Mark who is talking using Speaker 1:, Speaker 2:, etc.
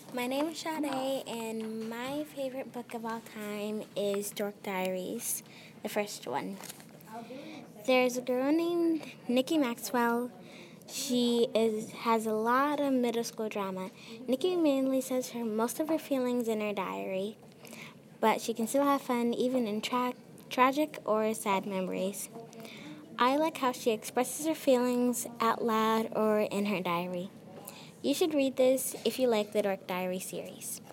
Speaker 1: My name is Sade, and my favorite book of all time is Dork Diaries, the first one. There's a girl named Nikki Maxwell. She has a lot of middle school drama. Nikki mainly says most of her feelings in her diary, but she can still have fun even in tragic or sad memories. I like how she expresses her feelings out loud or in her diary. You should read this if you like the Dork Diary series.